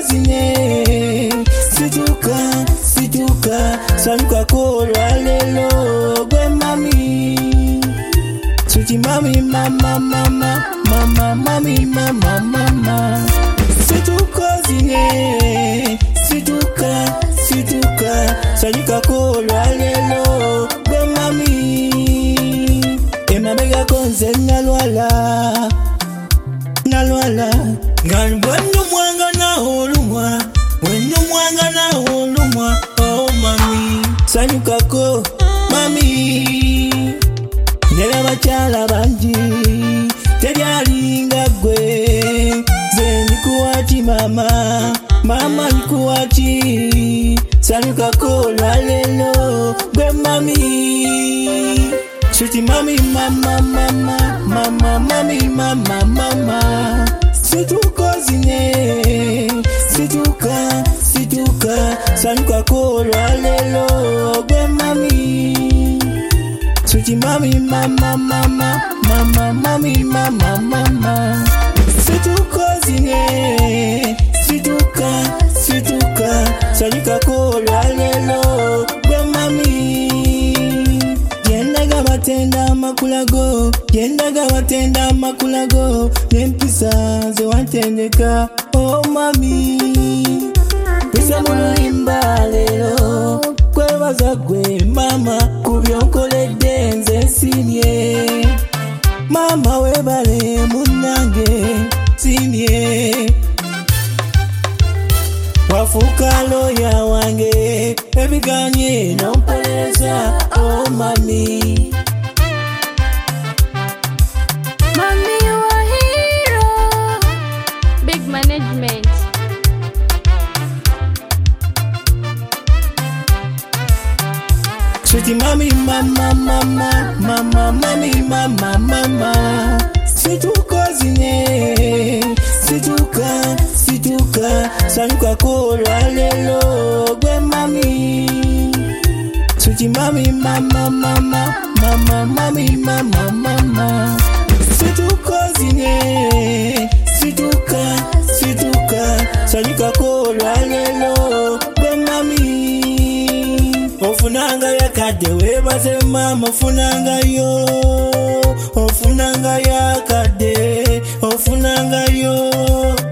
situkozine situka sanyuka kolwa lelo gwe mami sweet mami mama situkozine situka sanyuka kolwa lelo gwe mami emabega konze nalwala Ngalwendo mwanga na olumwa oh mami sanyuka ko mami nera bachala banji teryalinga gwe ze nikuwati mama nikuwati sanyuka ko lwalelo gwe mami sweet mami mama situkozine situka sanyuka kolwa lelo gwe mami sweet mami mama situkozine situka sanyuka kolwa lelo gwe mami yendaga batenda makulago nempisa ze wantendeka oh mami pisa mulimba lelo kwebaza gwe mama kubyonkoledde nze simye mama webale munange simye wafuka loya wange ebiganye nompeleza oh mami Management. Sweet mami mama situkozine situka sanyuka kolwa lelo gwe mami sweet mami mama situkozine situka sanyuka kolwa lelo gwe mami ofunanga yakade webaze mama ofunanga yakade ofunanga yo